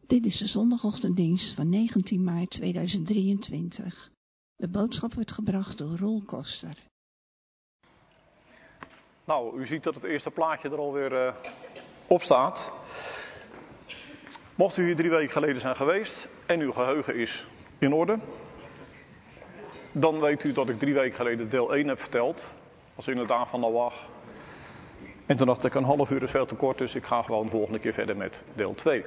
Dit is de zondagochtenddienst van 19 maart 2023. De boodschap wordt gebracht door Roel Koster. Nou, u ziet dat het eerste plaatje er alweer op staat. Mocht u hier 3 weken geleden zijn geweest en uw geheugen is in orde, dan weet u dat ik 3 weken geleden deel 1 heb verteld. Als in de dagen van Noach. En toen dacht ik, een half uur is veel te kort, dus ik ga gewoon de volgende keer verder met deel 2.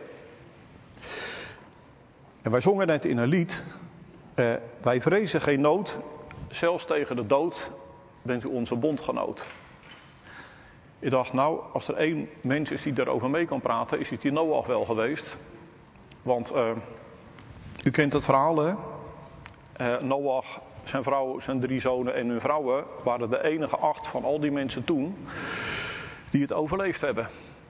En wij zongen net in een lied, wij vrezen geen nood, zelfs tegen de dood bent u onze bondgenoot. Ik dacht, nou, als er 1 mens is die daarover mee kan praten, is het die Noach wel geweest. Want u kent het verhaal, hè? Noach, zijn vrouw, zijn 3 zonen en hun vrouwen waren de enige 8 van al die mensen toen die het overleefd hebben.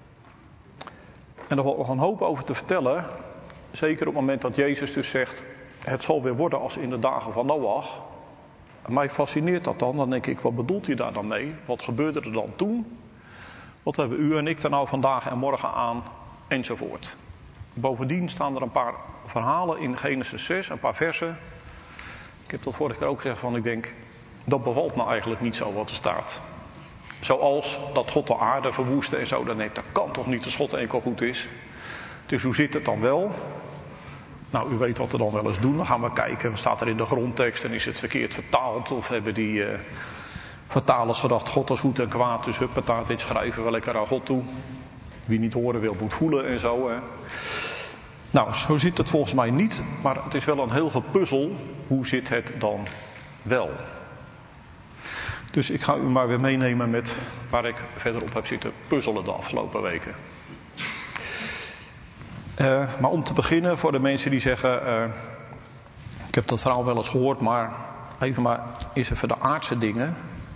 En daar valt nog een hoop over te vertellen. Zeker op het moment dat Jezus dus zegt, het zal weer worden als in de dagen van Noach. Mij fascineert dat dan. Dan denk ik, wat bedoelt hij daar dan mee? Wat gebeurde er dan toen? Wat hebben u en ik er nou vandaag en morgen aan? Enzovoort. Bovendien staan er een paar verhalen in Genesis 6, een paar versen. Ik heb dat vorige keer ook gezegd van, ik denk, dat bevalt me eigenlijk niet zo wat er staat. Zoals dat God de aarde verwoestte en zo. Dan denk ik, dat kan toch niet als God enkel goed is. Dus hoe zit het dan wel? Nou, u weet wat we dan wel eens doen. Dan gaan we kijken, wat staat er in de grondtekst en is het verkeerd vertaald? Of hebben die vertalers gedacht, God is goed en kwaad, dus huppata, dit schrijven we lekker aan God toe. Wie niet horen wil, moet voelen en zo. Hè. Nou, zo zit het volgens mij niet, maar het is wel een heel gepuzzel. Hoe zit het dan wel? Dus ik ga u maar weer meenemen met waar ik verder op heb zitten puzzelen de afgelopen weken. Maar om te beginnen, voor de mensen die zeggen, ik heb dat verhaal wel eens gehoord, maar is even de aardse dingen.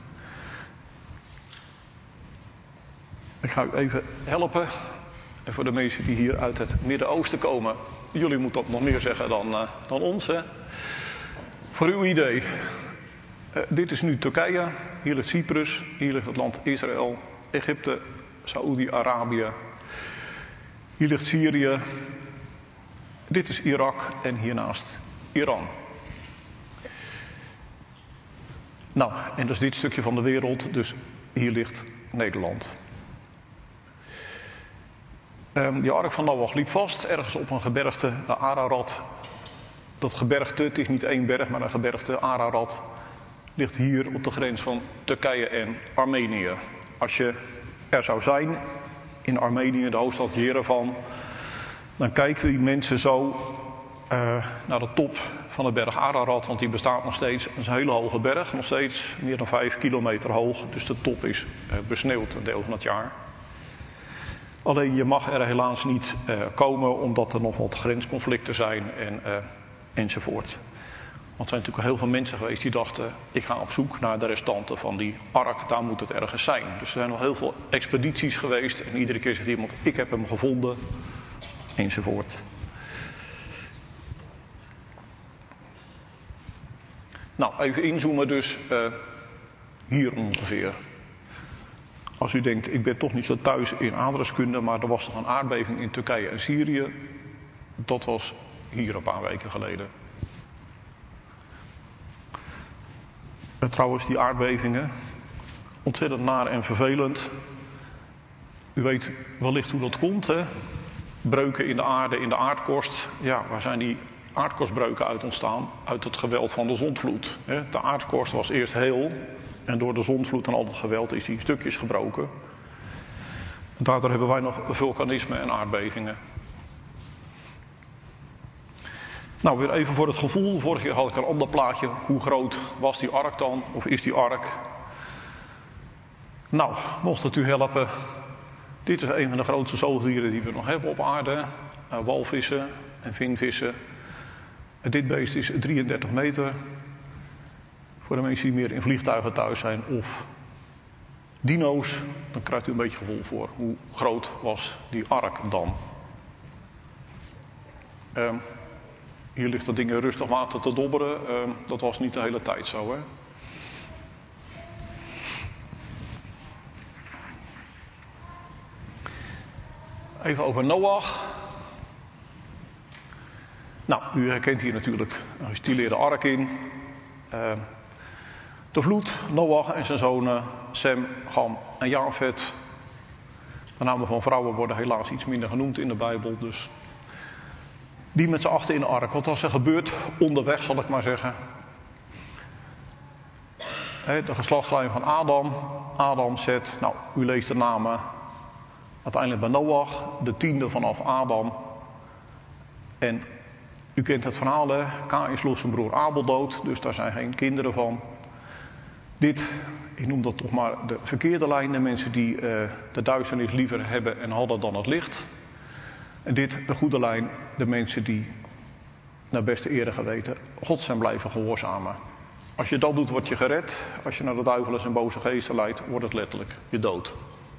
Ik ga u even helpen. En voor de mensen die hier uit het Midden-Oosten komen, jullie moeten dat nog meer zeggen dan ons. Hè? Voor uw idee, dit is nu Turkije, hier ligt Cyprus, hier ligt het land Israël, Egypte, Saoedi-Arabië. Hier ligt Syrië, dit is Irak en hiernaast Iran. Nou, en dat is dit stukje van de wereld, dus hier ligt Nederland. Die ark van Noach liep vast, ergens op een gebergte, de Ararat. Dat gebergte, het is niet 1 berg, maar een gebergte, Ararat, ligt hier op de grens van Turkije en Armenië. Als je er zou zijn in Armenië, de hoofdstad Yerevan, dan kijken die mensen zo naar de top van de berg Ararat, want die bestaat nog steeds. Het is een hele hoge berg, nog steeds meer dan 5 kilometer hoog, dus de top is besneeuwd een deel van het jaar. Alleen je mag er helaas niet komen, omdat er nog wat grensconflicten zijn enzovoort. Want er zijn natuurlijk heel veel mensen geweest die dachten, ik ga op zoek naar de restanten van die ark, daar moet het ergens zijn. Dus er zijn nog heel veel expedities geweest en iedere keer zegt iemand, ik heb hem gevonden, enzovoort. Nou, even inzoomen dus hier ongeveer. Als u denkt, ik ben toch niet zo thuis in aardrijkskunde, maar er was nog een aardbeving in Turkije en Syrië. Dat was hier een paar weken geleden. En trouwens, die aardbevingen, ontzettend naar en vervelend. U weet wellicht hoe dat komt, hè? Breuken in de aarde, in de aardkorst. Ja, waar zijn die aardkorstbreuken uit ontstaan? Uit het geweld van de zondvloed. Hè? De aardkorst was eerst heel en door de zondvloed en al dat geweld is die in stukjes gebroken. En daardoor hebben wij nog vulkanisme en aardbevingen. Nou, weer even voor het gevoel. Vorige keer had ik een ander plaatje. Hoe groot was die ark dan? Of is die ark? Nou, mocht het u helpen. Dit is een van de grootste zoogdieren die we nog hebben op aarde. Walvissen en vinvissen. Dit beest is 33 meter. Voor de mensen die meer in vliegtuigen thuis zijn of dino's, dan krijgt u een beetje gevoel voor hoe groot was die ark dan. Hier ligt dat ding in rustig water te dobberen. Dat was niet de hele tijd zo, hè. Even over Noach. Nou, u herkent hier natuurlijk een gestileerde ark in. De vloed, Noach en zijn zonen, Sem, Cham en Jafet. De namen van vrouwen worden helaas iets minder genoemd in de Bijbel. Dus die met z'n achten in de ark. Wat was er gebeurd onderweg, zal ik maar zeggen. De geslachtslijn van Adam. Adam, Zet. Nou, u leest de namen uiteindelijk bij Noach. De 10e vanaf Adam. En u kent het verhaal, hè. Kaïn sloeg zijn broer Abel dood. Dus daar zijn geen kinderen van. Dit, ik noem dat toch maar de verkeerde lijn. De mensen die de duisternis liever hebben en hadden dan het licht. En dit, de goede lijn. De mensen die naar beste ere geweten God zijn blijven gehoorzamen. Als je dat doet, word je gered. Als je naar de duivel en zijn boze geesten leidt, wordt het letterlijk je dood.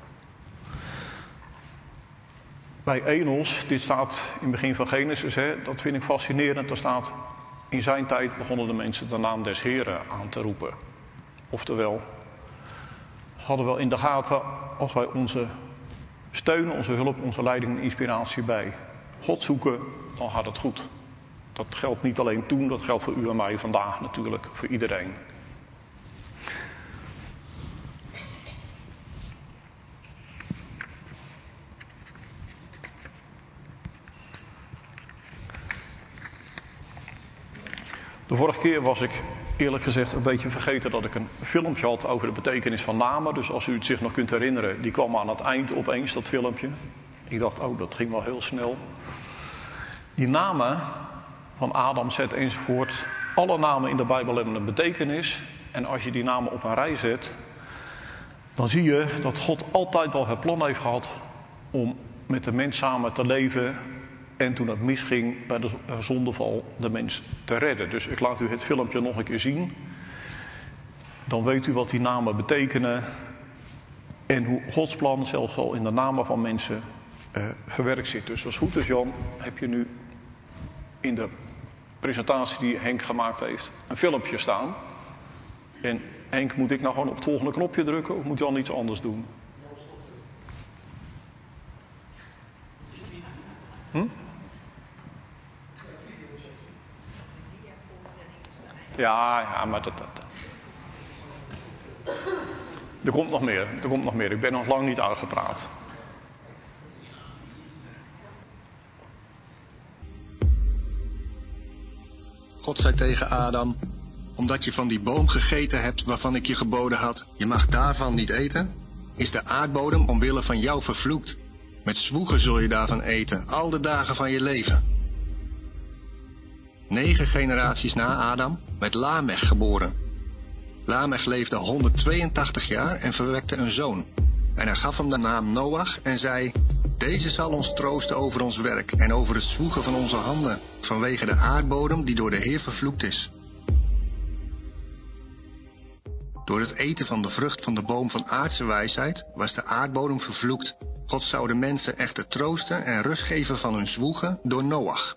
Bij Enos, dit staat in het begin van Genesis, hè, dat vind ik fascinerend. Er staat, in zijn tijd begonnen de mensen de naam des Heren aan te roepen. Oftewel, ze hadden wel in de gaten, als wij onze steun, onze hulp, onze leiding en inspiratie bij God zoeken, dan gaat het goed. Dat geldt niet alleen toen, dat geldt voor u en mij vandaag natuurlijk, voor iedereen. De vorige keer was ik eerlijk gezegd een beetje vergeten dat ik een filmpje had over de betekenis van namen. Dus als u het zich nog kunt herinneren, die kwam aan het eind opeens, dat filmpje. Ik dacht, oh, dat ging wel heel snel. Die namen van Adam, Zet enzovoort, alle namen in de Bijbel hebben een betekenis. En als je die namen op een rij zet, dan zie je dat God altijd al het plan heeft gehad om met de mens samen te leven. En toen het misging bij de zondeval de mens te redden. Dus ik laat u het filmpje nog een keer zien. Dan weet u wat die namen betekenen. En hoe Gods plan zelfs al in de namen van mensen verwerkt zit. Dus als het goed is, Jan, heb je nu in de presentatie die Henk gemaakt heeft een filmpje staan. En Henk, moet ik nou gewoon op het volgende knopje drukken of moet Jan iets anders doen? Ja, maar er komt nog meer. Ik ben nog lang niet uitgepraat. God zei tegen Adam, omdat je van die boom gegeten hebt waarvan ik je geboden had, je mag daarvan niet eten, is de aardbodem omwille van jou vervloekt. Met zwoegen zul je daarvan eten, al de dagen van je leven. 9 generaties na Adam werd Lamech geboren. Lamech leefde 182 jaar en verwekte een zoon. En hij gaf hem de naam Noach en zei, deze zal ons troosten over ons werk en over het zwoegen van onze handen, vanwege de aardbodem die door de Heer vervloekt is. Door het eten van de vrucht van de boom van aardse wijsheid was de aardbodem vervloekt. God zou de mensen echter troosten en rust geven van hun zwoegen door Noach.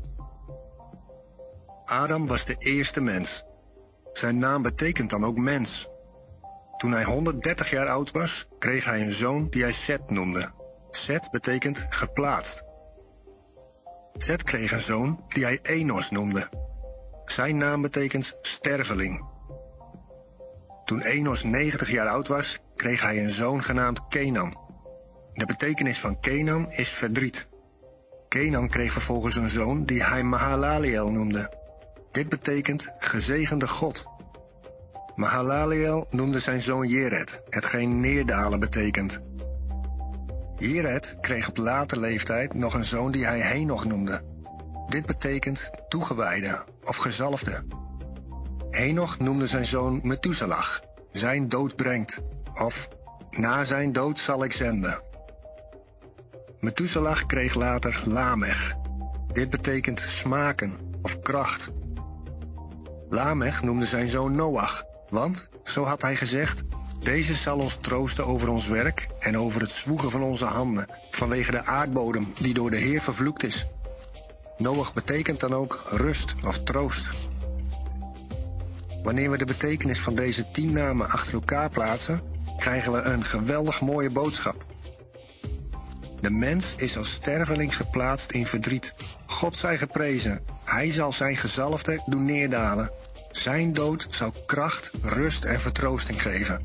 Adam was de eerste mens. Zijn naam betekent dan ook mens. Toen hij 130 jaar oud was, kreeg hij een zoon die hij Zet noemde. Zet betekent geplaatst. Zet kreeg een zoon die hij Enos noemde. Zijn naam betekent sterveling. Toen Enos 90 jaar oud was, kreeg hij een zoon genaamd Kenan. De betekenis van Kenan is verdriet. Kenan kreeg vervolgens een zoon die hij Mahalaleel noemde. Dit betekent gezegende God. Mahalaleel noemde zijn zoon Jered, hetgeen neerdalen betekent. Jered kreeg op late leeftijd nog een zoon die hij Henoch noemde. Dit betekent toegewijde of gezalfde. Henoch noemde zijn zoon Methuselah, zijn dood brengt, of na zijn dood zal ik zenden. Methuselah kreeg later Lamech. Dit betekent smaken of kracht. Lamech noemde zijn zoon Noach, want, zo had hij gezegd, deze zal ons troosten over ons werk en over het zwoegen van onze handen, vanwege de aardbodem die door de Heer vervloekt is. Noach betekent dan ook rust of troost. Wanneer we de betekenis van deze 10 namen achter elkaar plaatsen, krijgen we een geweldig mooie boodschap. De mens is als sterveling geplaatst in verdriet. God zij geprezen, Hij zal zijn gezalfde doen neerdalen. Zijn dood zal kracht, rust en vertroosting geven.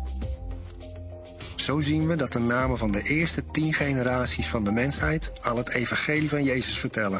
Zo zien we dat de namen van de eerste 10 generaties van de mensheid al het evangelie van Jezus vertellen.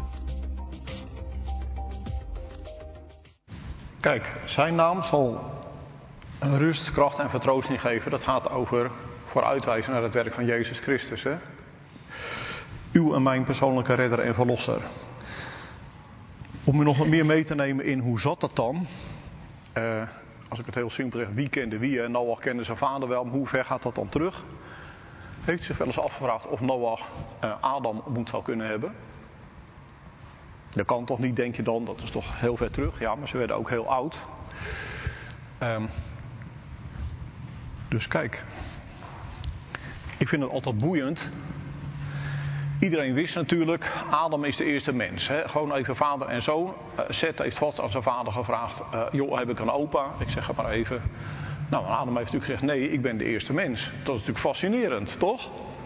Kijk, zijn naam zal rust, kracht en vertroosting geven. Dat gaat over vooruitwijzen naar het werk van Jezus Christus. Hè? Uw en mijn persoonlijke redder en verlosser. Om u nog wat meer mee te nemen in hoe zat dat dan? Als ik het heel simpel zeg, wie kende wie? Noach kende zijn vader wel, maar hoe ver gaat dat dan terug? Heeft u zich wel eens afgevraagd of Noach Adam ontmoet zou kunnen hebben? Dat kan toch niet, denk je dan? Dat is toch heel ver terug? Ja, maar ze werden ook heel oud. Dus kijk, ik vind het altijd boeiend. Iedereen wist natuurlijk, Adam is de eerste mens. Hè? Gewoon even vader en zoon. Seth heeft vast aan zijn vader gevraagd, joh, heb ik een opa? Ik zeg het maar even. Nou, Adam heeft natuurlijk gezegd, nee, ik ben de eerste mens. Dat is natuurlijk fascinerend, toch?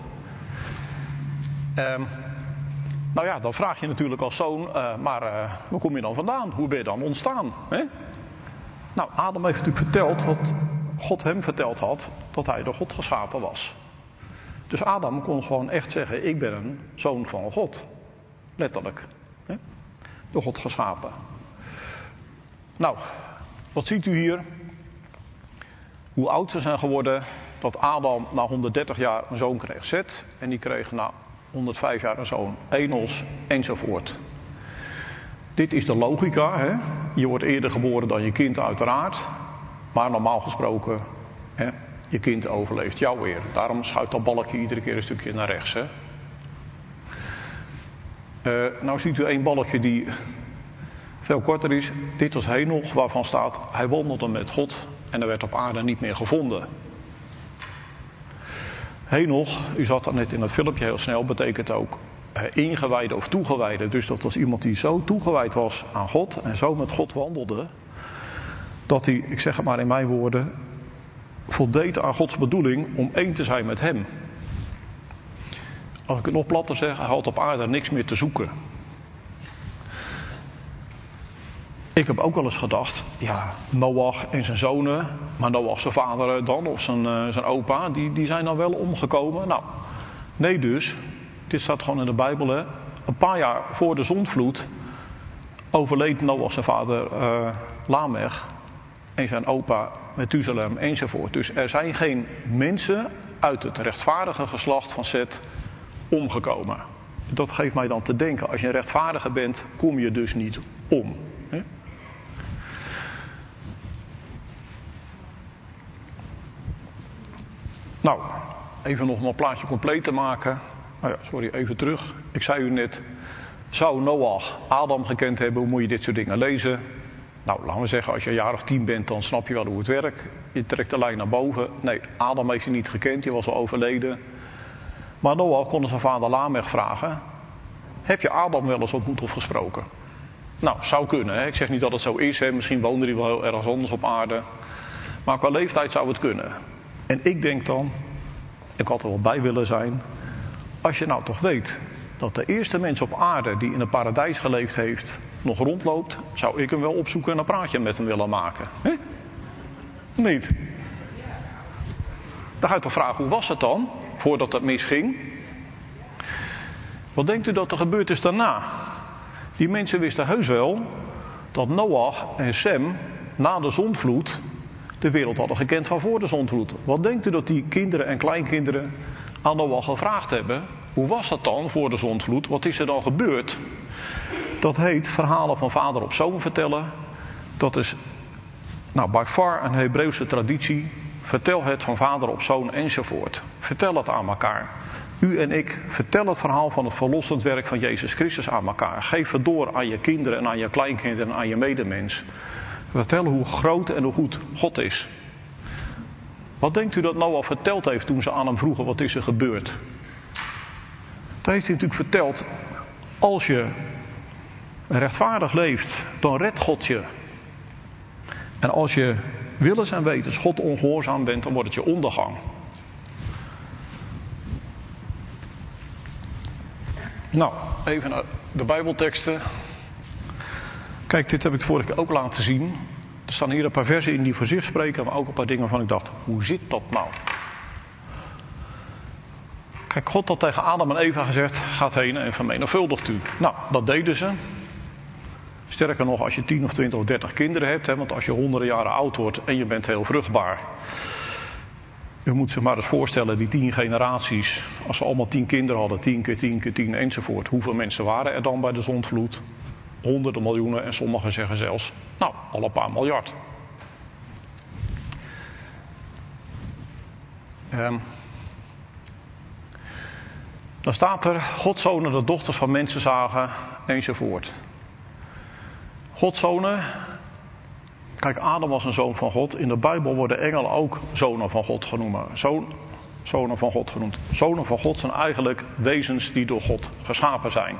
Nou ja, dan vraag je natuurlijk als zoon, maar waar kom je dan vandaan? Hoe ben je dan ontstaan? Hè? Nou, Adam heeft natuurlijk verteld wat God hem verteld had, dat hij door God geschapen was. Dus Adam kon gewoon echt zeggen, ik ben een zoon van God. Letterlijk. Hè? Door God geschapen. Nou, wat ziet u hier? Hoe oud ze zijn geworden, dat Adam na 130 jaar een zoon kreeg, Seth. En die kreeg na 105 jaar een zoon, Enos, enzovoort. Dit is de logica, hè? Je wordt eerder geboren dan je kind uiteraard. Maar normaal gesproken, hè, je kind overleeft jou weer. Daarom schuift dat balkje iedere keer een stukje naar rechts. Hè? Nou ziet u één balkje die veel korter is. Dit was Henoch, waarvan staat, hij wandelde met God en er werd op aarde niet meer gevonden. Henoch, u zat dat net in het filmpje heel snel, betekent ook ingewijde of toegewijde. Dus dat was iemand die zo toegewijd was aan God en zo met God wandelde, dat hij, ik zeg het maar in mijn woorden, voldeed aan Gods bedoeling om één te zijn met hem. Als ik het nog platter zeg, hij had op aarde niks meer te zoeken. Ik heb ook wel eens gedacht, ja, Noach en zijn zonen, maar Noach zijn vader dan, of zijn opa, die zijn dan wel omgekomen. Nou, nee dus, dit staat gewoon in de Bijbel, hè. Een paar jaar voor de zondvloed overleed Noach zijn vader Lamech en zijn opa Methuselem enzovoort. Dus er zijn geen mensen uit het rechtvaardige geslacht van Seth omgekomen. Dat geeft mij dan te denken, als je een rechtvaardige bent, kom je dus niet om. Hè? Nou, even nog een plaatje compleet te maken. Nou ja, sorry, even terug. Ik zei u net, zou Noach Adam gekend hebben, hoe moet je dit soort dingen lezen? Nou, laten we zeggen, als je een jaar of 10 bent, dan snap je wel hoe het werkt. Je trekt de lijn naar boven. Nee, Adam heeft hij niet gekend, die was al overleden. Maar Noach kon zijn vader Lamech vragen, heb je Adam wel eens ontmoet of gesproken? Nou, zou kunnen. Hè? Ik zeg niet dat het zo is. Hè? Misschien woonde hij wel heel ergens anders op aarde. Maar qua leeftijd zou het kunnen. En ik denk dan, ik had er wel bij willen zijn, als je nou toch weet dat de eerste mens op aarde die in een paradijs geleefd heeft, nog rondloopt, zou ik hem wel opzoeken en een praatje met hem willen maken. Hè? Niet? Dan ga je toch vragen, hoe was het dan, voordat het misging? Wat denkt u dat er gebeurd is daarna? Die mensen wisten heus wel dat Noach en Sem na de zondvloed de wereld hadden gekend van voor de zondvloed. Wat denkt u dat die kinderen en kleinkinderen aan Noach gevraagd hebben? Hoe was dat dan voor de zondvloed? Wat is er dan gebeurd? Dat heet verhalen van vader op zoon vertellen. Dat is by far een Hebreeuwse traditie. Vertel het van vader op zoon enzovoort. Vertel het aan elkaar. U en ik, vertel het verhaal van het verlossend werk van Jezus Christus aan elkaar. Geef het door aan je kinderen en aan je kleinkinderen en aan je medemens. Vertel hoe groot en hoe goed God is. Wat denkt u dat Noach verteld heeft toen ze aan hem vroegen, wat is er gebeurd? Dat heeft hij natuurlijk verteld, als je rechtvaardig leeft, dan redt God je. En als je willens en wetens God ongehoorzaam bent, dan wordt het je ondergang. Nou, even naar de Bijbelteksten. Kijk, dit heb ik de vorige keer ook laten zien. Er staan hier een paar versen in die voor zich spreken, maar ook een paar dingen waarvan ik dacht, hoe zit dat nou? Kijk, God had tegen Adam en Eva gezegd, gaat heen en vermenigvuldigt u. Nou, dat deden ze. Sterker nog, als je 10 of 20 of 30 kinderen hebt, want als je honderden jaren oud wordt en je bent heel vruchtbaar. U moet zich maar eens voorstellen, die 10 generaties, als ze allemaal 10 kinderen hadden, 10 keer 10 keer 10 enzovoort. Hoeveel mensen waren er dan bij de zondvloed? Honderden miljoenen en sommigen zeggen zelfs, nou, al een paar miljard. Dan staat er, Gods zonen de dochters van mensen zagen enzovoort. Gods zonen, kijk, Adam was een zoon van God. In de Bijbel worden engelen ook zonen van God genoemd. Zonen van God genoemd. Zonen van God zijn eigenlijk wezens die door God geschapen zijn.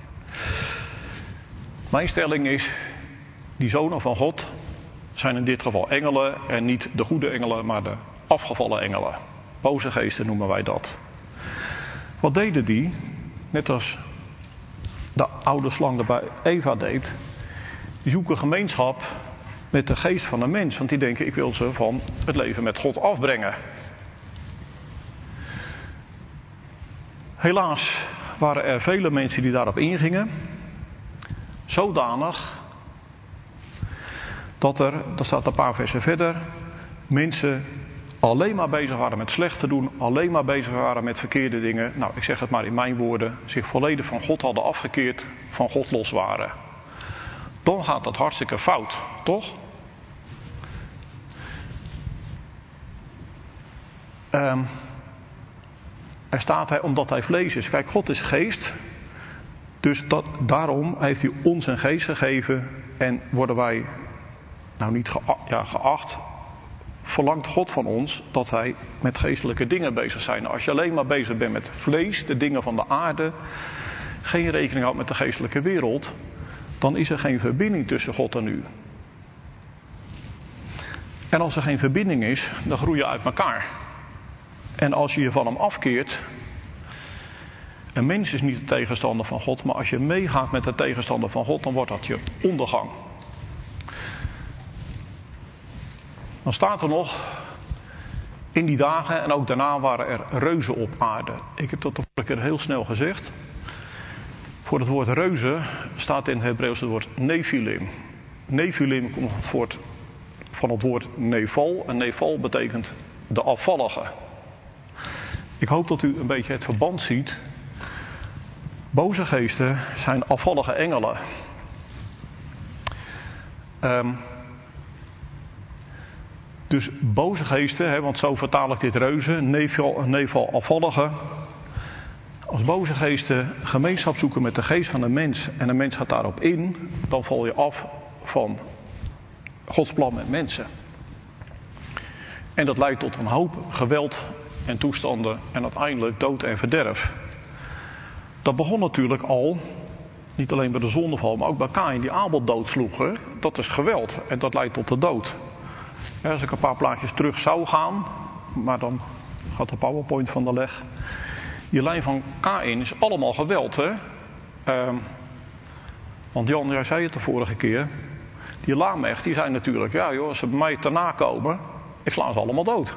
Mijn stelling is, die zonen van God zijn in dit geval engelen en niet de goede engelen, maar de afgevallen engelen. Boze geesten noemen wij dat. Wat deden die? Net als de oude slang dat bij Eva deed. Die zoeken gemeenschap met de geest van de mens. Want die denken, ik wil ze van het leven met God afbrengen. Helaas waren er vele mensen die daarop ingingen. Zodanig dat staat een paar versen verder, mensen alleen maar bezig waren met slecht te doen, alleen maar bezig waren met verkeerde dingen. Nou, ik zeg het maar in mijn woorden, zich volledig van God hadden afgekeerd, van God los waren. Dan gaat dat hartstikke fout, toch? Er staat omdat hij vlees is. Kijk, God is geest. Dus daarom heeft hij ons een geest gegeven. En worden wij nou niet geacht. Verlangt God van ons dat wij met geestelijke dingen bezig zijn. Als je alleen maar bezig bent met vlees, de dingen van de aarde. Geen rekening houdt met de geestelijke wereld. Dan is er geen verbinding tussen God en u. En als er geen verbinding is, dan groei je uit elkaar. En als je je van hem afkeert. Een mens is niet de tegenstander van God, maar als je meegaat met de tegenstander van God, dan wordt dat je ondergang. Dan staat er nog, in die dagen en ook daarna waren er reuzen op aarde. Ik heb dat de vorige keer heel snel gezegd. Voor het woord reuzen staat in het Hebreeuws het woord Nephilim. Nephilim komt voort van het woord Neval. En Neval betekent de afvallige. Ik hoop dat u een beetje het verband ziet. Boze geesten zijn afvallige engelen. Dus boze geesten, want zo vertaal ik dit reuzen, neval afvallige. Als boze geesten gemeenschap zoeken met de geest van de mens en de mens gaat daarop in, dan val je af van Gods plan met mensen. En dat leidt tot een hoop geweld en toestanden en uiteindelijk dood en verderf. Dat begon natuurlijk al, niet alleen bij de zondeval, maar ook bij Kaïn die Abel doodsloeg. Hè? Dat is geweld en dat leidt tot de dood. Ja, als ik een paar plaatjes terug zou gaan, maar dan gaat de PowerPoint van de leg. Die lijn van Kaïn is allemaal geweld. Hè? Want Jan, jij zei het de vorige keer. Die Lamech, die zei natuurlijk, ja joh, als ze bij mij te nakomen, ik sla ze allemaal dood.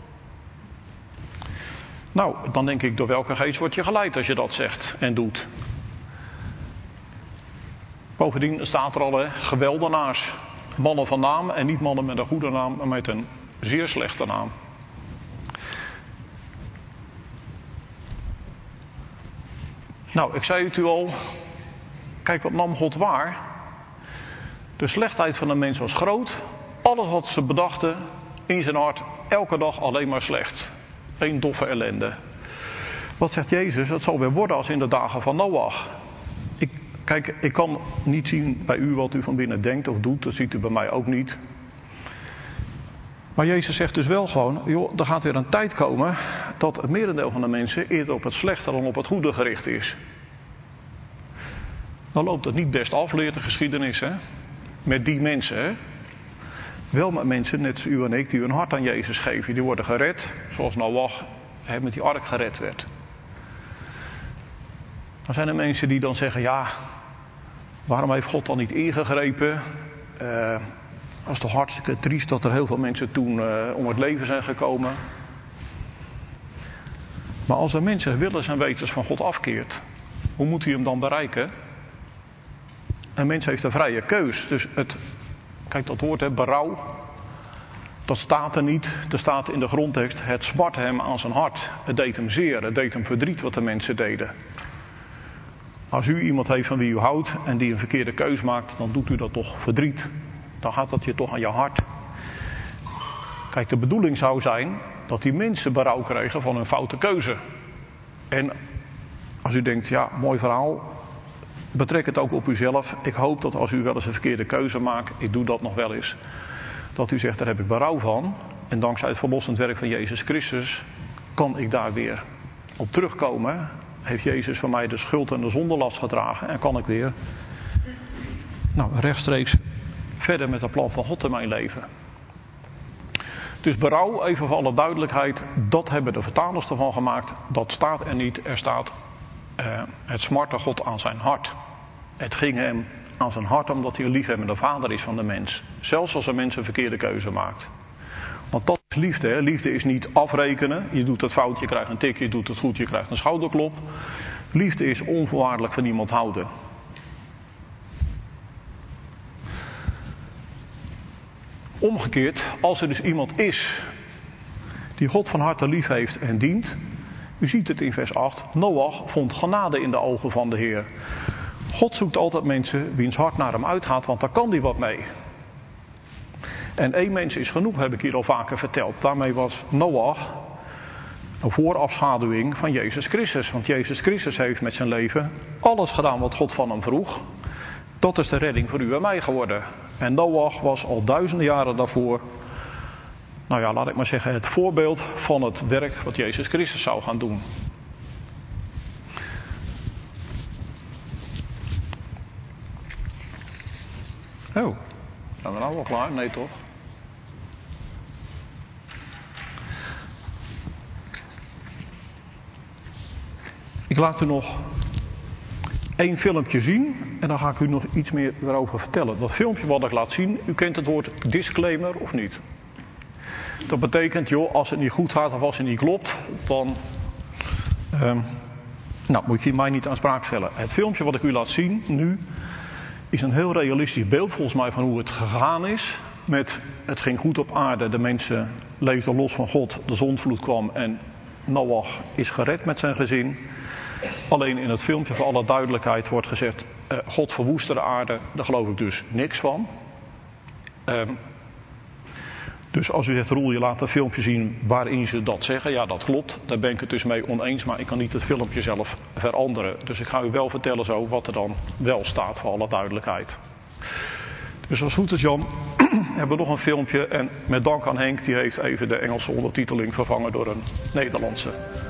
Nou, dan denk ik, door welke geest word je geleid als je dat zegt en doet? Bovendien staat er al, geweldenaars. Mannen van naam en niet mannen met een goede naam, maar met een zeer slechte naam. Nou, ik zei het u al. Kijk, wat nam God waar? De slechtheid van de mens was groot. Alles wat ze bedachten in zijn hart, elke dag alleen maar slecht. Eén doffe ellende. Wat zegt Jezus? Het zal weer worden als in de dagen van Noach. Kijk, ik kan niet zien bij u wat u van binnen denkt of doet. Dat ziet u bij mij ook niet. Maar Jezus zegt dus wel gewoon, joh, er gaat weer een tijd komen dat het merendeel van de mensen eerder op het slechte dan op het goede gericht is. Dan loopt het niet best af, leert de geschiedenis, hè? Met die mensen, hè? Wel met mensen, net als u en ik, die hun hart aan Jezus geven. Die worden gered, zoals Noach met die ark gered werd. Dan zijn er mensen die dan zeggen, ja, Waarom heeft God dan niet ingegrepen? Dat is toch hartstikke triest dat er heel veel mensen toen om het leven zijn gekomen. Maar als een mens zich willens en wetens van God afkeert, hoe moet hij hem dan bereiken? Een mens heeft een vrije keus. Dus kijk, dat woord berouw, dat staat er niet. Er staat in de grondtekst, het smart hem aan zijn hart. Het deed hem zeer, het deed hem verdriet wat de mensen deden. Als u iemand heeft van wie u houdt en die een verkeerde keus maakt, dan doet u dat toch verdriet. Dan gaat dat je toch aan je hart. Kijk, de bedoeling zou zijn dat die mensen berouw kregen van hun foute keuze. En als u denkt, ja, mooi verhaal, betrek het ook op uzelf. Ik hoop dat als u wel eens een verkeerde keuze maakt, ik doe dat nog wel eens, dat u zegt, daar heb ik berouw van. En dankzij het verlossend werk van Jezus Christus kan ik daar weer op terugkomen. Heeft Jezus van mij de schuld en de zondelast gedragen en kan ik weer rechtstreeks verder met het plan van God in mijn leven. Dus berouw, even voor alle duidelijkheid, dat hebben de vertalers ervan gemaakt. Dat staat er niet. Er staat het smartte God aan zijn hart. Het ging hem aan zijn hart omdat hij een liefhebbende vader is van de mens. Zelfs als een mens een verkeerde keuze maakt. Want dat is liefde. Hè? Liefde is niet afrekenen. Je doet het fout, je krijgt een tik. Je doet het goed, je krijgt een schouderklop. Liefde is onvoorwaardelijk van iemand houden. Omgekeerd, als er dus iemand is die God van harte lief heeft en dient. U ziet het in vers 8. Noach vond genade in de ogen van de Heer. God zoekt altijd mensen wiens hart naar hem uitgaat, want daar kan hij wat mee. En 1 mens is genoeg, heb ik hier al vaker verteld. Daarmee was Noach een voorafschaduwing van Jezus Christus. Want Jezus Christus heeft met zijn leven alles gedaan wat God van hem vroeg. Dat is de redding voor u en mij geworden. En Noach was al duizenden jaren daarvoor, laat ik maar zeggen, het voorbeeld van het werk wat Jezus Christus zou gaan doen. Oh, zijn we nou al klaar? Nee toch? Ik laat u nog 1 filmpje zien en dan ga ik u nog iets meer erover vertellen. Dat filmpje wat ik laat zien, u kent het woord disclaimer of niet? Dat betekent, als het niet goed gaat of als het niet klopt, dan moet je mij niet aan spraak stellen. Het filmpje wat ik u laat zien nu is een heel realistisch beeld volgens mij van hoe het gegaan is. Het ging goed op aarde, de mensen leefden los van God, de zondvloed kwam en Noach is gered met zijn gezin. Alleen in het filmpje voor alle duidelijkheid wordt gezegd, God verwoestte de aarde, daar geloof ik dus niks van. Dus als u zegt, Roel, je laat een filmpje zien waarin ze dat zeggen, ja dat klopt, daar ben ik het dus mee oneens, maar ik kan niet het filmpje zelf veranderen. Dus ik ga u wel vertellen zo wat er dan wel staat voor alle duidelijkheid. Dus als het goed is, Jan, hebben we nog een filmpje en met dank aan Henk, die heeft even de Engelse ondertiteling vervangen door een Nederlandse.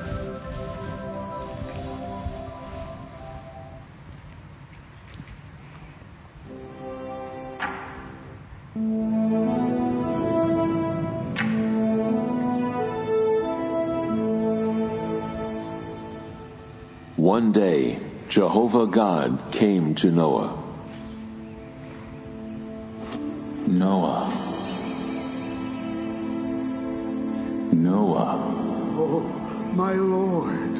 One day, Jehovah God came to Noah. Noah. Noah. Oh, my Lord.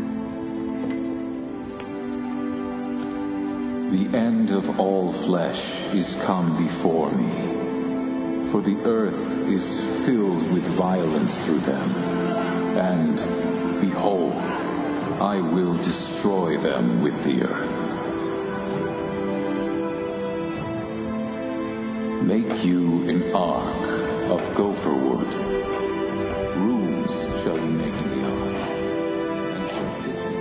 The end of all flesh is come before me, for the earth is filled with violence through them, and behold, I will destroy them with the earth. Make you an ark of gopher wood. Rooms shall you make in the ark, and shall visions.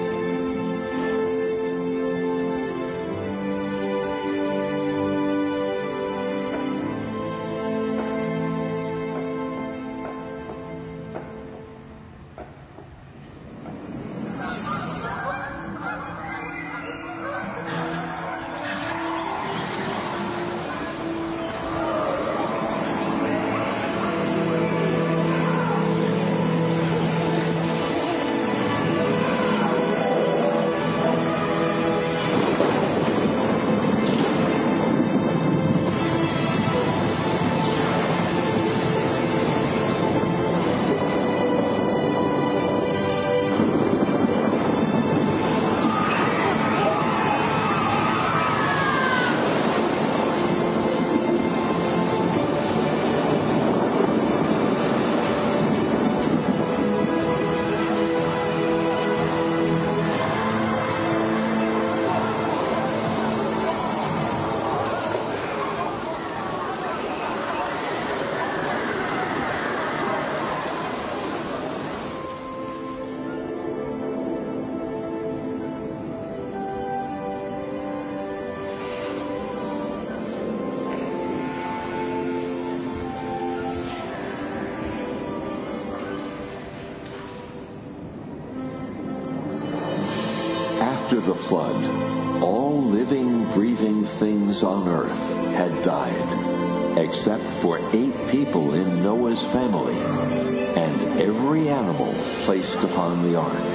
flood, all living, breathing things on earth had died, except for 8 people in Noah's family, and every animal placed upon the ark.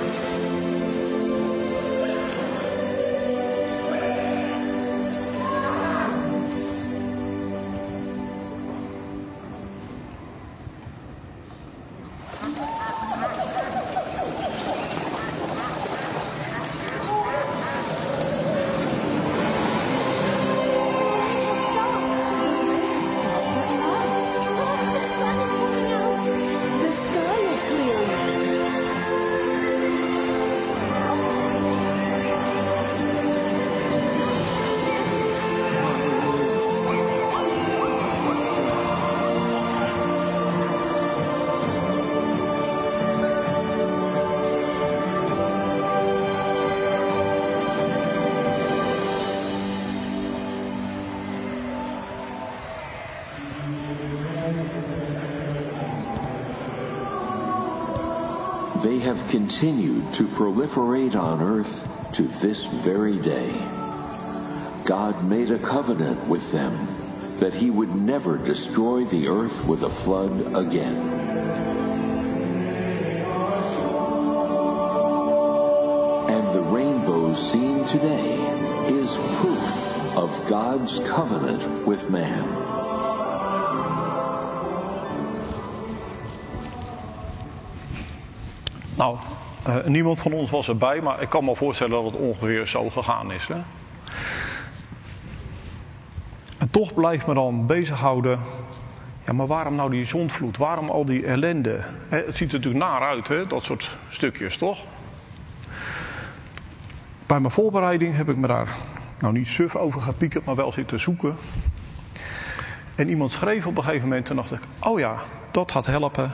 They have continued to proliferate on earth to this very day. God made a covenant with them that he would never destroy the earth with a flood again. And the rainbow seen today is proof of God's covenant with man. Nou, niemand van ons was erbij, maar ik kan me voorstellen dat het ongeveer zo gegaan is. Hè? En toch blijft me dan bezighouden. Ja, maar waarom nou die zondvloed? Waarom al die ellende? Het ziet er natuurlijk naar uit, hè? Dat soort stukjes, toch? Bij mijn voorbereiding heb ik me daar nou niet suf over gepiekerd, maar wel zitten zoeken. En iemand schreef op een gegeven moment, en dacht ik, oh ja, dat gaat helpen.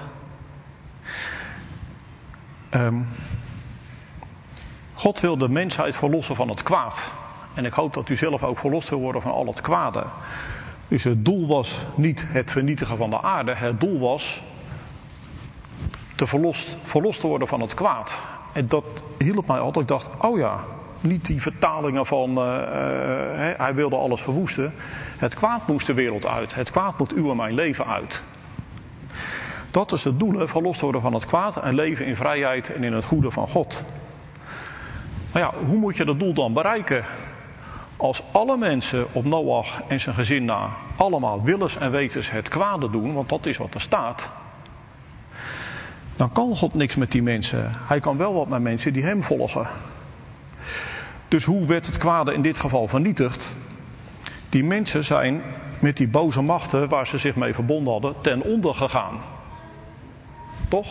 God wil de mensheid verlossen van het kwaad. En ik hoop dat u zelf ook verlost wil worden van al het kwade. Dus het doel was niet het vernietigen van de aarde. Het doel was te verlost te worden van het kwaad. En dat hielp mij altijd. Ik dacht, oh ja, niet die vertalingen van hij wilde alles verwoesten. Het kwaad moest de wereld uit. Het kwaad moet uw en mijn leven uit. Dat is het doel, verlost worden van het kwaad en leven in vrijheid en in het goede van God. Maar ja, hoe moet je dat doel dan bereiken? Als alle mensen op Noach en zijn gezin na allemaal willens en wetens het kwade doen, want dat is wat er staat, dan kan God niks met die mensen. Hij kan wel wat met mensen die hem volgen. Dus hoe werd het kwade in dit geval vernietigd? Die mensen zijn met die boze machten waar ze zich mee verbonden hadden ten onder gegaan. Toch?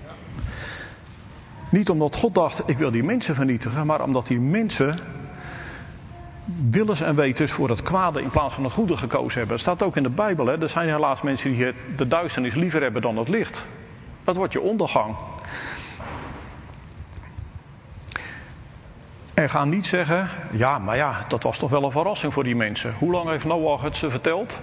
Niet omdat God dacht, ik wil die mensen vernietigen, maar omdat die mensen willens en wetens voor het kwade in plaats van het goede gekozen hebben. Dat staat ook in de Bijbel. Hè? Er zijn helaas mensen die de duisternis liever hebben dan het licht. Dat wordt je ondergang. En ga niet zeggen, ja, maar ja, dat was toch wel een verrassing voor die mensen. Hoe lang heeft Noach het ze verteld?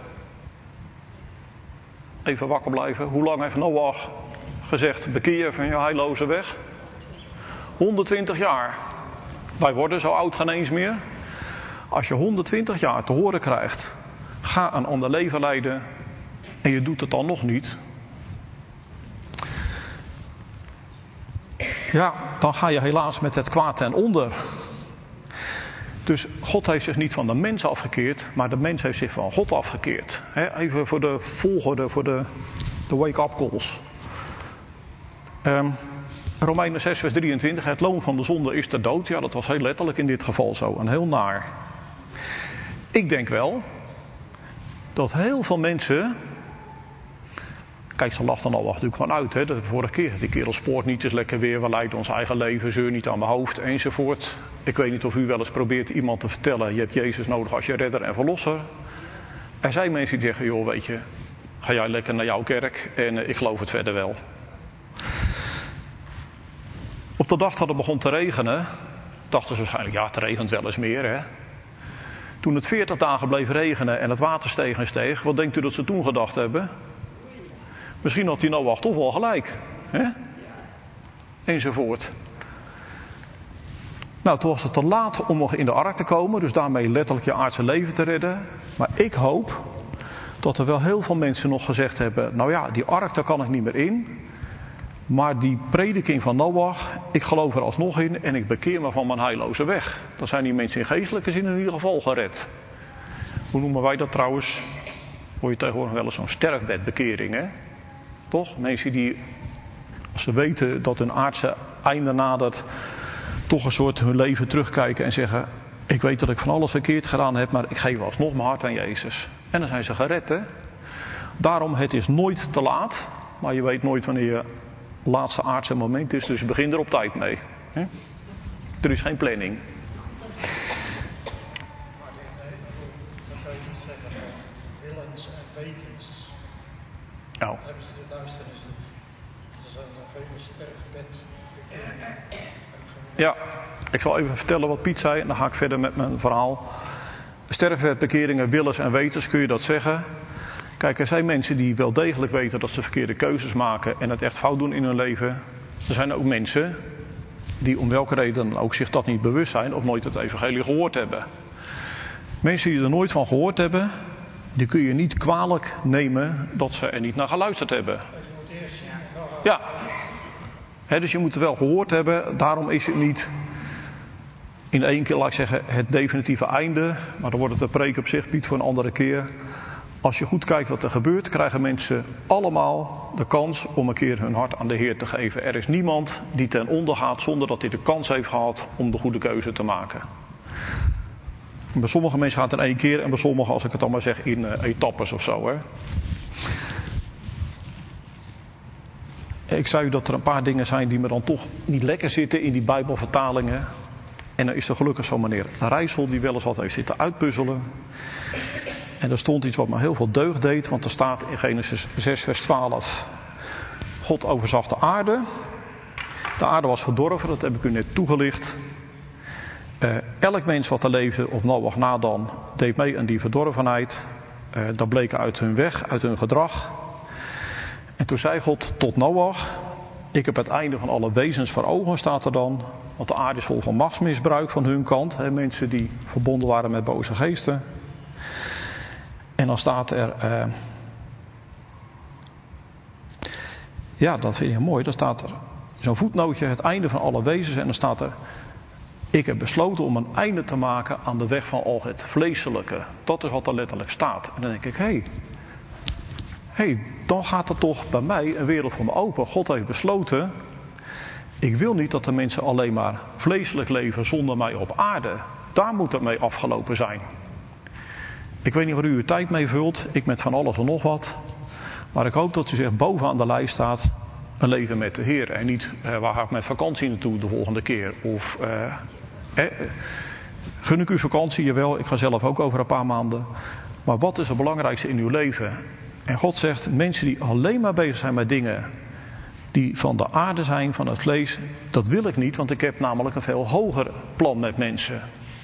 Even wakker blijven. Hoe lang heeft Noach gezegd, bekeer je van je heilloze weg? 120 jaar. Wij worden zo oud geen eens meer. Als je 120 jaar te horen krijgt, ga een ander leven leiden en je doet het dan nog niet. Ja, dan ga je helaas met het kwaad ten onder. Dus God heeft zich niet van de mens afgekeerd, maar de mens heeft zich van God afgekeerd. Even voor de volgorde, voor de wake-up calls. Romeinen 6 vers 23, het loon van de zonde is de dood. Ja, dat was heel letterlijk in dit geval zo en heel naar. Ik denk wel dat heel veel mensen... Kijk, ze lacht dan al natuurlijk van uit. Hè? De vorige keer, die kerel spoort niet, is lekker weer, we leiden ons eigen leven, zeur niet aan mijn hoofd enzovoort. Ik weet niet of u wel eens probeert iemand te vertellen, je hebt Jezus nodig als je redder en verlosser. Er zijn mensen die zeggen, joh, weet je, ga jij lekker naar jouw kerk en ik geloof het verder wel. Op de dag dat het begon te regenen, dachten ze waarschijnlijk, ja, het regent wel eens meer, hè. Toen het 40 dagen bleef regenen en het water steeg en steeg, wat denkt u dat ze toen gedacht hebben? Misschien had die Noach toch wel gelijk, hè? Enzovoort. Nou, toen was het te laat om nog in de ark te komen, dus daarmee letterlijk je aardse leven te redden. Maar ik hoop dat er wel heel veel mensen nog gezegd hebben, nou ja, die ark, daar kan ik niet meer in. Maar die prediking van Noach, ik geloof er alsnog in en ik bekeer me van mijn heilloze weg. Dan zijn die mensen in geestelijke zin in ieder geval gered. Hoe noemen wij dat trouwens? Hoor je tegenwoordig wel eens zo'n sterfbedbekering, hè? Toch? Mensen die, als ze weten dat hun aardse einde nadert, toch een soort hun leven terugkijken en zeggen, ik weet dat ik van alles verkeerd gedaan heb, maar ik geef alsnog mijn hart aan Jezus. En dan zijn ze gered, hè? Daarom, het is nooit te laat, maar je weet nooit wanneer je laatste aardse moment is, dus begin er op tijd mee. Hè? Er is geen planning. Willens en wetens. Nou. Hebben ze de duisternis niet? Dat is een hele sterfbed. Ja, ik zal even vertellen wat Piet zei en dan ga ik verder met mijn verhaal. Sterfbedbekeringen, willens en wetens, kun je dat zeggen? Kijk, er zijn mensen die wel degelijk weten dat ze verkeerde keuzes maken en het echt fout doen in hun leven. Er zijn ook mensen die om welke reden ook zich dat niet bewust zijn of nooit het evangelie gehoord hebben. Mensen die er nooit van gehoord hebben, die kun je niet kwalijk nemen dat ze er niet naar geluisterd hebben. Ja. Dus je moet het wel gehoord hebben, daarom is het niet in één keer, laat ik zeggen, het definitieve einde. Maar dan wordt het een preek op zich, Piet, voor een andere keer. Als je goed kijkt wat er gebeurt, krijgen mensen allemaal de kans om een keer hun hart aan de Heer te geven. Er is niemand die ten onder gaat zonder dat hij de kans heeft gehad om de goede keuze te maken. Bij sommige mensen gaat het in één keer en bij sommigen, als ik het dan maar zeg, in etappes of zo. Hè. Ik zei u dat er een paar dingen zijn die me dan toch niet lekker zitten in die Bijbelvertalingen. En dan is er gelukkig zo'n meneer Rijssel die wel eens wat heeft zitten uitpuzzelen. En er stond iets wat me heel veel deugd deed, want er staat in Genesis 6 vers 12. God overzag de aarde. De aarde was verdorven, dat heb ik u net toegelicht. Elk mens wat er leefde op Noach na dan, deed mee aan die verdorvenheid. Dat bleek uit hun weg, uit hun gedrag. En toen zei God tot Noach, ik heb het einde van alle wezens voor ogen, staat er dan. Want de aarde is vol van machtsmisbruik van hun kant. Hè, mensen die verbonden waren met boze geesten. En dan staat er, ja, dat vind je mooi. Dan staat er zo'n voetnootje, het einde van alle wezens. En dan staat er, ik heb besloten om een einde te maken aan de weg van al het vleeselijke. Dat is wat er letterlijk staat. En dan denk ik, hé, dan gaat er toch bij mij een wereld voor me open. God heeft besloten, ik wil niet dat de mensen alleen maar vleeselijk leven zonder mij op aarde. Daar moet het mee afgelopen zijn. Ik weet niet waar u uw tijd mee vult. Ik met van alles en nog wat. Maar ik hoop dat u zegt bovenaan de lijst staat een leven met de Heer. En niet waar ga ik met vakantie naartoe de volgende keer. Of gun ik u vakantie? Jawel, ik ga zelf ook over een paar maanden. Maar wat is het belangrijkste in uw leven? En God zegt, mensen die alleen maar bezig zijn met dingen die van de aarde zijn, van het vlees, dat wil ik niet, want ik heb namelijk een veel hoger plan met mensen.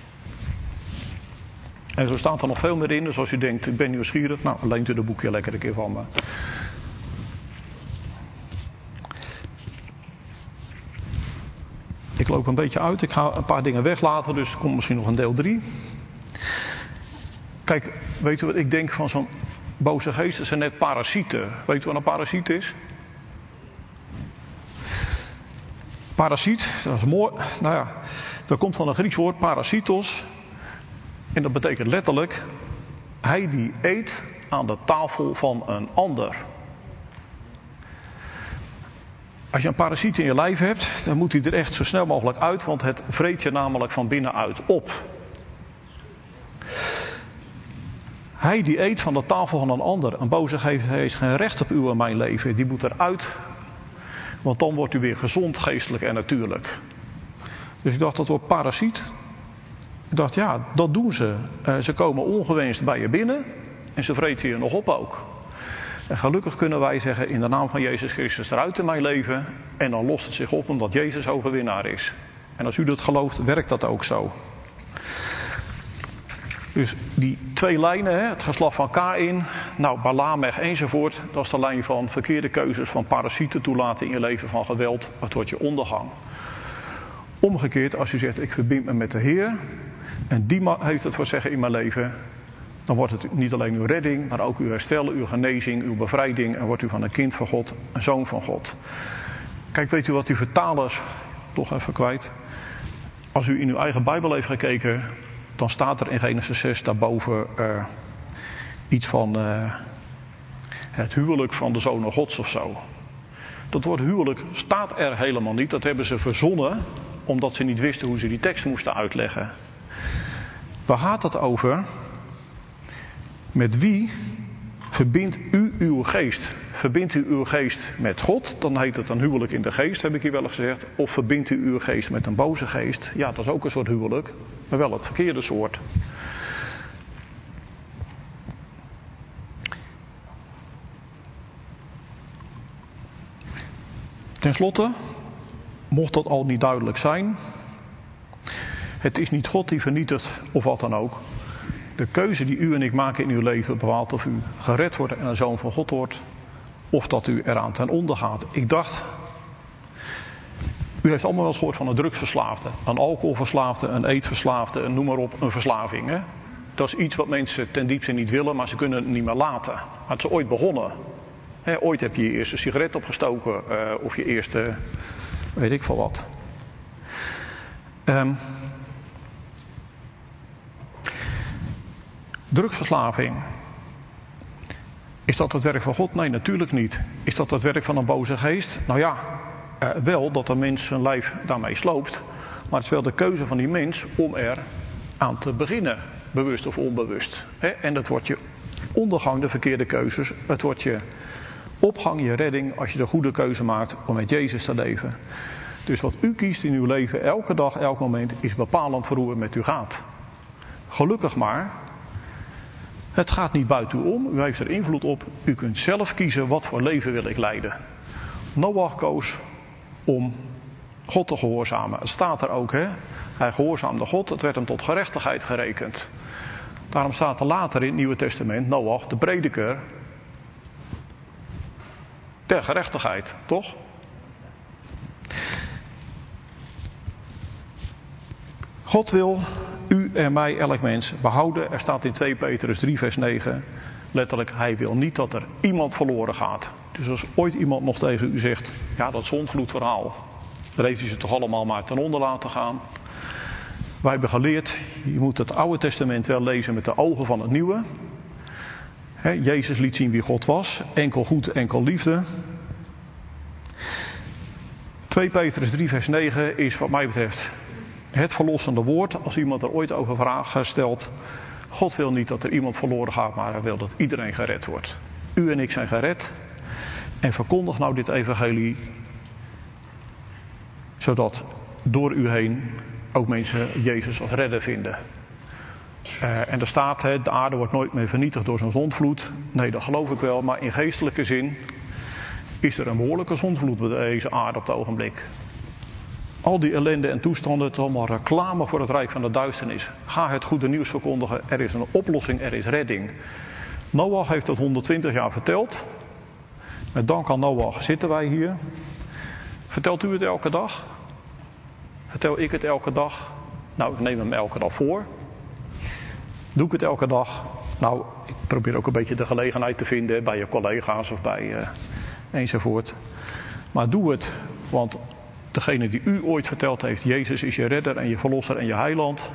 En zo staat er nog veel meer in, dus als u denkt, ik ben nieuwsgierig, nou, leent u de boekje lekker een keer van me. Ik loop een beetje uit, ik ga een paar dingen weglaten, dus er komt misschien nog een deel 3. Kijk, weet u wat ik denk van zo'n boze geest? Dat zijn net parasieten. Weet u wat een parasiet is? Parasiet, dat is mooi. Nou ja, dat komt van een Grieks woord, parasitos. En dat betekent letterlijk, hij die eet aan de tafel van een ander. Als je een parasiet in je lijf hebt, dan moet hij er echt zo snel mogelijk uit, want het vreet je namelijk van binnenuit op. Hij die eet van de tafel van een ander. Een boze geest heeft geen recht op uw en mijn leven. Die moet eruit. Want dan wordt u weer gezond, geestelijk en natuurlijk. Dus ik dacht, dat wordt parasiet. Ik dacht, ja, dat doen ze. Ze komen ongewenst bij je binnen. En ze vreten je nog op ook. En gelukkig kunnen wij zeggen, in de naam van Jezus Christus eruit in mijn leven. En dan lost het zich op omdat Jezus overwinnaar is. En als u dat gelooft, werkt dat ook zo. Dus die 2 lijnen, het geslacht van Kaïn, nou, Balamech enzovoort, dat is de lijn van verkeerde keuzes, van parasieten toelaten in je leven, van geweld, het wordt je ondergang. Omgekeerd, als u zegt, ik verbind me met de Heer en die heeft het voor zeggen in mijn leven, dan wordt het niet alleen uw redding, maar ook uw herstel, uw genezing, uw bevrijding en wordt u van een kind van God, een zoon van God. Kijk, weet u wat die vertalers, toch even kwijt, als u in uw eigen Bijbel heeft gekeken, dan staat er in Genesis 6 daarboven iets van het huwelijk van de zonen Gods of zo. Dat woord huwelijk staat er helemaal niet. Dat hebben ze verzonnen omdat ze niet wisten hoe ze die tekst moesten uitleggen. Waar gaat het over? Met wie verbindt u uw geest? Verbindt u uw geest met God? Dan heet het een huwelijk in de geest, heb ik hier wel eens gezegd. Of verbindt u uw geest met een boze geest? Ja, dat is ook een soort huwelijk, maar wel het verkeerde soort. Ten slotte, mocht dat al niet duidelijk zijn, het is niet God die vernietigt of wat dan ook. De keuze die u en ik maken in uw leven bepaalt of u gered wordt en een zoon van God wordt, of dat u eraan ten onder gaat. Ik dacht, u heeft allemaal wel eens gehoord van een drugsverslaafde, een alcoholverslaafde, een eetverslaafde, een noem maar op, een verslaving. Hè? Dat is iets wat mensen ten diepste niet willen, maar ze kunnen het niet meer laten. Maar het is ooit begonnen. Ooit heb je je eerste sigaret opgestoken of je eerste, weet ik veel wat. Drugsverslaving. Is dat het werk van God? Nee, natuurlijk niet. Is dat het werk van een boze geest? Nou ja, wel dat een mens zijn lijf daarmee sloopt. Maar het is wel de keuze van die mens om er aan te beginnen. Bewust of onbewust. En dat wordt je ondergang, de verkeerde keuzes. Het wordt je opgang, je redding, als je de goede keuze maakt om met Jezus te leven. Dus wat u kiest in uw leven, elke dag, elk moment, is bepalend voor hoe het met u gaat. Gelukkig maar, het gaat niet buiten u om, u heeft er invloed op. U kunt zelf kiezen, wat voor leven wil ik leiden. Noach koos om God te gehoorzamen. Het staat er ook, hè. Hij gehoorzaamde God, het werd hem tot gerechtigheid gerekend. Daarom staat er later in het Nieuwe Testament, Noach, de prediker, ter gerechtigheid, toch? God wil u en mij, elk mens, behouden. Er staat in 2 Petrus 3 vers 9, letterlijk, hij wil niet dat er iemand verloren gaat. Dus als ooit iemand nog tegen u zegt, ja, dat zondvloedverhaal, daar heeft u ze toch allemaal maar ten onder laten gaan. Wij hebben geleerd, je moet het Oude Testament wel lezen met de ogen van het Nieuwe. Jezus liet zien wie God was, enkel goed, enkel liefde. 2 Petrus 3 vers 9 is wat mij betreft het verlossende woord. Als iemand er ooit over vragen stelt. God wil niet dat er iemand verloren gaat, maar hij wil dat iedereen gered wordt. U en ik zijn gered. En verkondig nou dit evangelie. Zodat door u heen ook mensen Jezus als redder vinden. En er staat, de aarde wordt nooit meer vernietigd door zo'n zondvloed. Nee, dat geloof ik wel. Maar in geestelijke zin is er een behoorlijke zondvloed bij deze aarde op het ogenblik. Al die ellende en toestanden, het is allemaal reclame voor het rijk van de duisternis. Ga het goede nieuws verkondigen. Er is een oplossing, er is redding. Noach heeft dat 120 jaar verteld. Met dank aan Noach zitten wij hier. Vertelt u het elke dag? Vertel ik het elke dag? Nou, ik neem hem elke dag voor. Doe ik het elke dag? Nou, ik probeer ook een beetje de gelegenheid te vinden bij je collega's of bij enzovoort. Maar doe het, want degene die u ooit verteld heeft, Jezus is je redder en je verlosser en je heiland.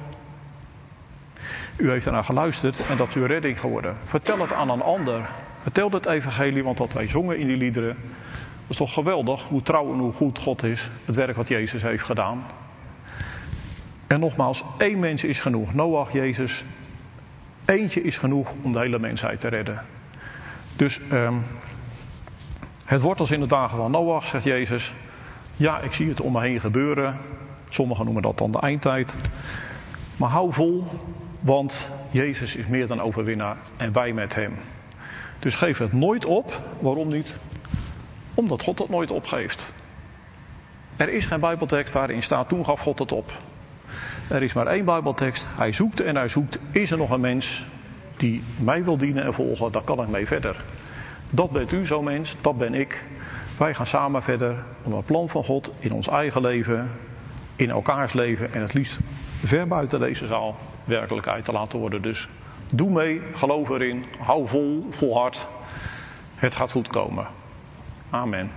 U heeft ernaar geluisterd en dat is uw redding geworden. Vertel het aan een ander. Vertel het evangelie, want dat wij zongen in die liederen. Dat is toch geweldig hoe trouw en hoe goed God is. Het werk wat Jezus heeft gedaan. En nogmaals, 1 mens is genoeg. Noach, Jezus. Eentje is genoeg om de hele mensheid te redden. Dus het wordt als in de dagen van Noach, zegt Jezus. Ja, ik zie het om me heen gebeuren. Sommigen noemen dat dan de eindtijd. Maar hou vol, want Jezus is meer dan overwinnaar en wij met hem. Dus geef het nooit op. Waarom niet? Omdat God het nooit opgeeft. Er is geen Bijbeltekst waarin staat, toen gaf God het op. Er is maar 1 Bijbeltekst. Hij zoekt en hij zoekt. Is er nog een mens die mij wil dienen en volgen? Daar kan ik mee verder. Dat bent u, zo'n mens. Dat ben ik. Wij gaan samen verder om het plan van God in ons eigen leven in elkaars leven en het liefst ver buiten deze zaal werkelijkheid te laten worden. Dus doe mee, geloof erin, hou vol, volhard. Het gaat goed komen. Amen.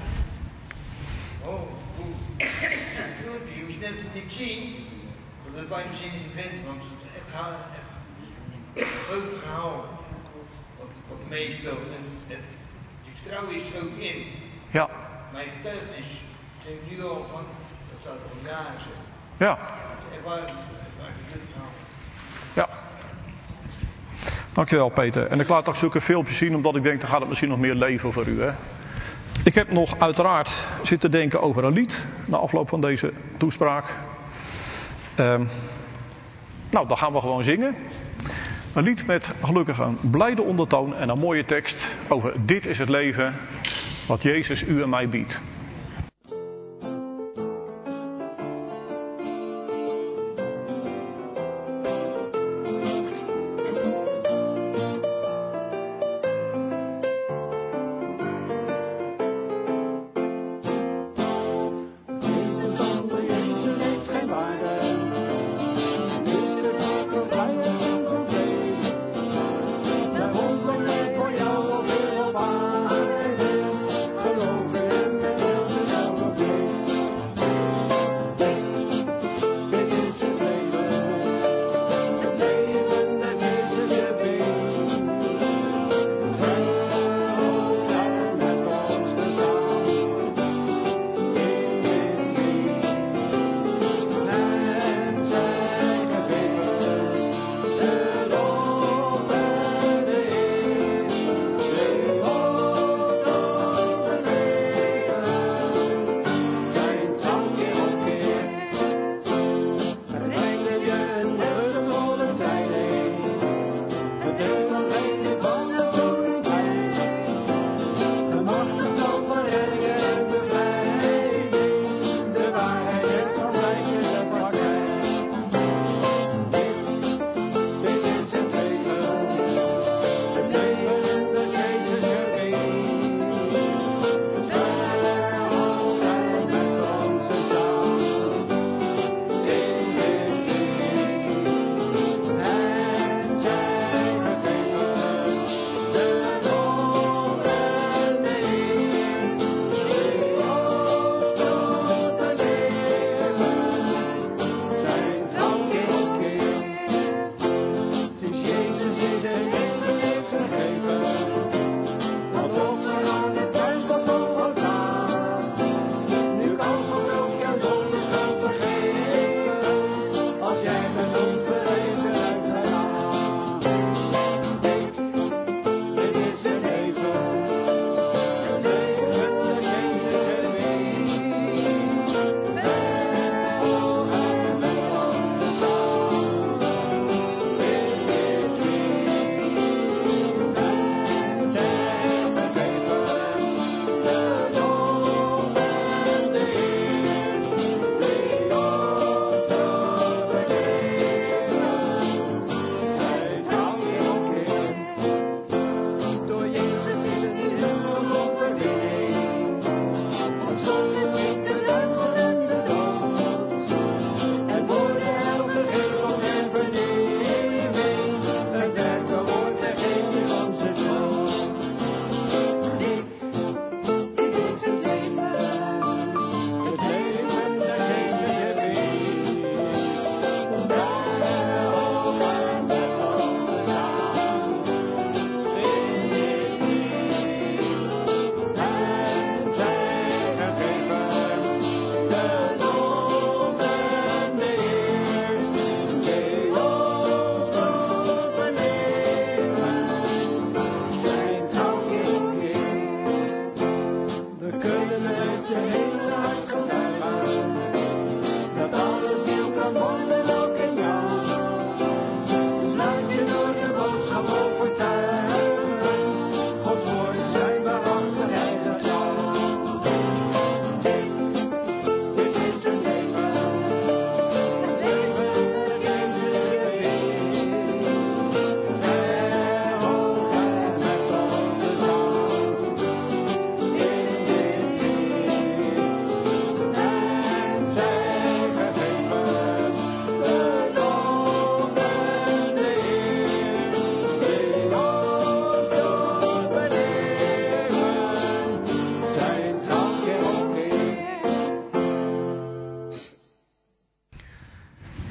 Je moest net niks zien, dat is bijna zin in de vent, want het is echt groot verhaal wat meespeelt. En ik vertrouw is er ook in. Ja. Mijn getuigenis zijn nu al van, dat zou toch een jaar zijn. Ja. Ervaring dit verhaal. Ja. Dankjewel Peter. En ik laat ook zulke filmpjes zien, omdat ik denk, dan gaat het misschien nog meer leven voor u. Hè? Ik heb nog uiteraard zitten denken over een lied, na afloop van deze toespraak. Nou, dan gaan we gewoon zingen. Een lied met gelukkig een blijde ondertoon en een mooie tekst over dit is het leven wat Jezus u en mij biedt.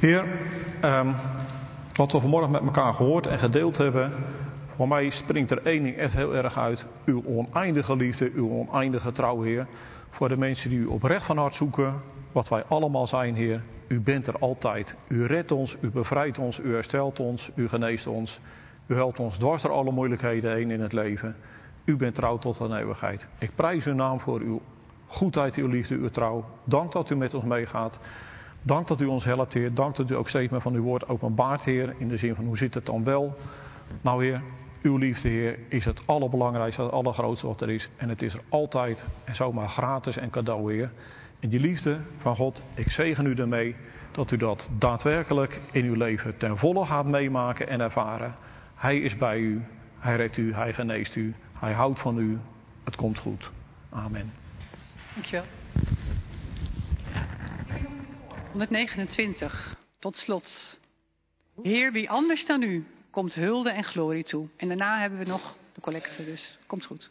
Heer, wat we vanmorgen met elkaar gehoord en gedeeld hebben, voor mij springt er één ding echt heel erg uit. Uw oneindige liefde, uw oneindige trouw, Heer. Voor de mensen die u oprecht van hart zoeken, wat wij allemaal zijn, Heer. U bent er altijd. U redt ons, u bevrijdt ons, u herstelt ons, u geneest ons. U helpt ons dwars door alle moeilijkheden heen in het leven. U bent trouw tot aan eeuwigheid. Ik prijs uw naam voor uw goedheid, uw liefde, uw trouw. Dank dat u met ons meegaat. Dank dat u ons helpt, Heer. Dank dat u ook steeds meer van uw woord openbaart, Heer. In de zin van, hoe zit het dan wel? Nou, Heer, uw liefde, Heer, is het allerbelangrijkste, het allergrootste wat er is. En het is er altijd en zomaar gratis en cadeau, Heer. En die liefde van God, ik zegen u ermee dat u dat daadwerkelijk in uw leven ten volle gaat meemaken en ervaren. Hij is bij u, hij redt u, hij geneest u, hij houdt van u. Het komt goed. Amen. Dankjewel. 129, tot slot. Heer, wie anders dan u komt hulde en glorie toe. En daarna hebben we nog de collecte, dus komt goed.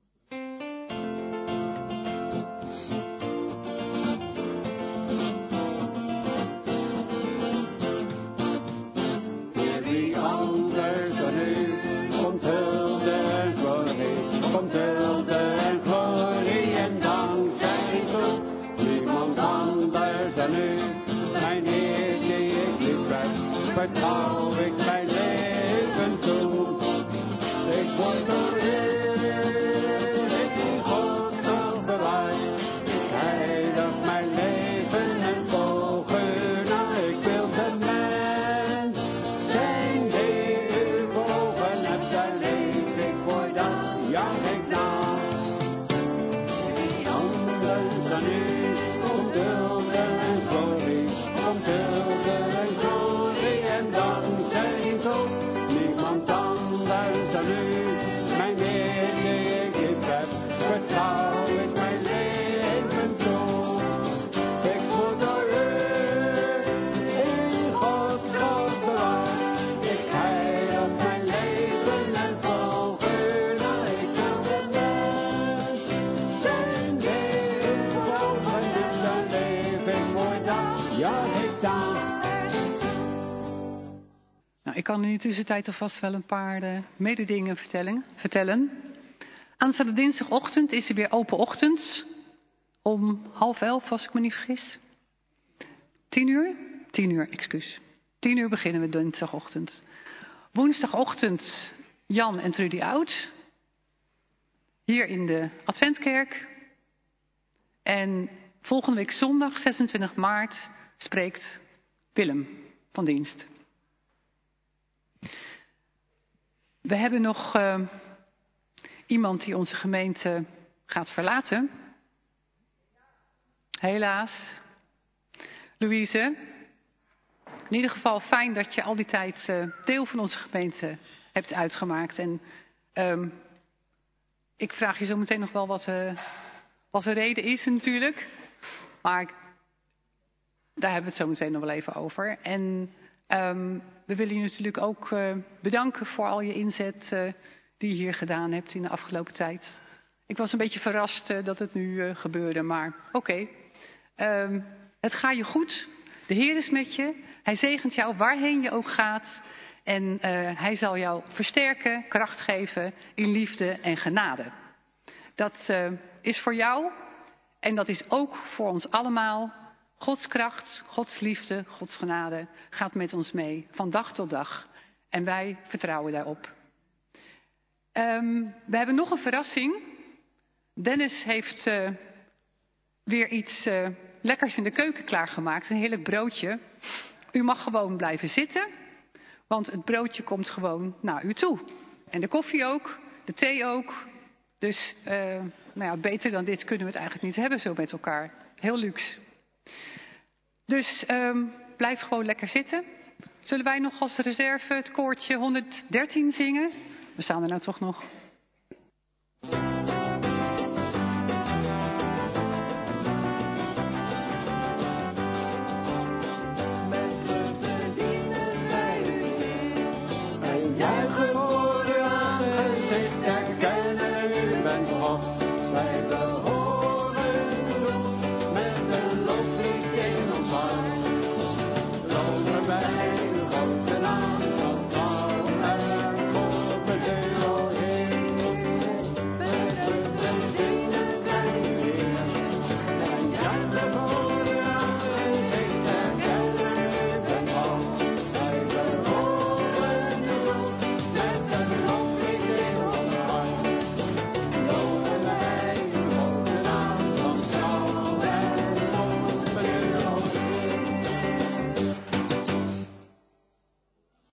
Heer, wie anders dan u komt hulde en glorie, komt hulde en glorie en dankzij toe. Niemand anders dan u, mijn Heer die ik lief heb, vertrouw ik mijn leven toe. Ik word door u, ik in God nog bewaard. Ik heilig mijn leven en volg u na. Ik wil de mens zijn die u bewogen hebt, daar leef ik voor dan, jaag ik na. Wie anders dan u komt hulde en glorie, komt hulde en glorie en dankzij toe. Niemand anders dan u, mijn Heer die ik lief heb, vertrouw ik mijn leven toe. Ik word door u in Gods God bewaard. Ik heilig mijn leven en volg u na. Ik wil de mens zijn die u bewogen hebt, daar leef ik voor dan, jaag ik dan. Nou, ik kan in de tussentijd alvast wel een paar mededingen vertellen. Aanstaande dinsdagochtend is er weer open ochtend. Om 10:30, als ik me niet vergis. 10 uur? 10 uur, excuus. 10 uur beginnen we dinsdagochtend. Woensdagochtend Jan en Trudy Oud. Hier in de Adventkerk. En volgende week zondag 26 maart spreekt Willem van dienst. We hebben nog iemand die onze gemeente gaat verlaten. Helaas. Louise, in ieder geval fijn dat je al die tijd deel van onze gemeente hebt uitgemaakt. En ik vraag je zo meteen nog wel wat de reden is natuurlijk. Maar daar hebben we het zo meteen nog wel even over. En we willen je natuurlijk ook bedanken voor al je inzet die je hier gedaan hebt in de afgelopen tijd. Ik was een beetje verrast dat het nu gebeurde, maar oké. Het gaat je goed. De Heer is met je. Hij zegent jou waarheen je ook gaat. En hij zal jou versterken, kracht geven in liefde en genade. Dat is voor jou en dat is ook voor ons allemaal. Gods kracht, Gods liefde, Gods genade gaat met ons mee van dag tot dag. En wij vertrouwen daarop. We hebben nog een verrassing. Dennis heeft weer iets lekkers in de keuken klaargemaakt. Een heerlijk broodje. U mag gewoon blijven zitten. Want het broodje komt gewoon naar u toe. En de koffie ook. De thee ook. Dus beter dan dit kunnen we het eigenlijk niet hebben zo met elkaar. Heel luxe. Dus blijf gewoon lekker zitten. Zullen wij nog als reserve het koortje 113 zingen? We staan er nou toch nog.